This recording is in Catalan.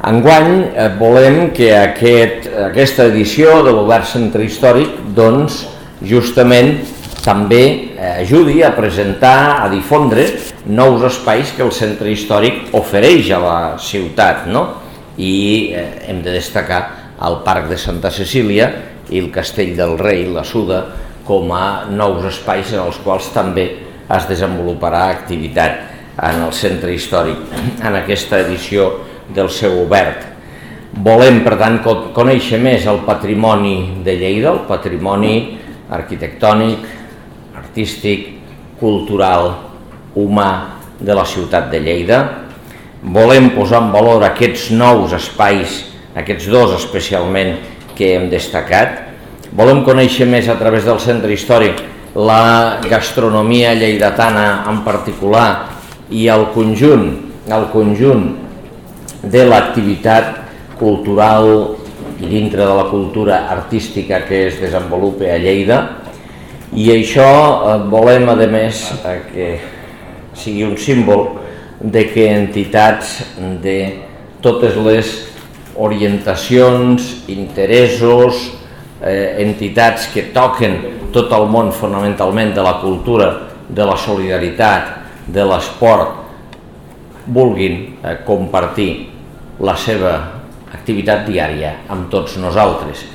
Enguany volem que aquesta edició de l'Obert Centre Històric doncs, justament també ajudi a presentar, a difondre nous espais que el Centre Històric ofereix a la ciutat, no? I hem de destacar el Parc de Santa Cecília i el Castell del Rei, la Suda, com a nous espais en els quals també es desenvoluparà activitat en el Centre Històric en aquesta edició del seu obert. Volem, per tant, conèixer més el patrimoni de Lleida, el patrimoni arquitectònic, artístic, cultural, humà de la ciutat de Lleida. Volem posar en valor aquests nous espais, aquests dos especialment que hem destacat. Volem conèixer més a través del Centre Històric la gastronomia lleidatana en particular i el conjunt de l'activitat cultural i dintre de la cultura artística que es desenvolupa a Lleida, i això volem, a més, que sigui un símbol de que entitats de totes les orientacions, interessos, entitats que toquen tot el món fonamentalment de la cultura, de la solidaritat, de l'esport, vulguin compartir la seva activitat diària amb tots nosaltres.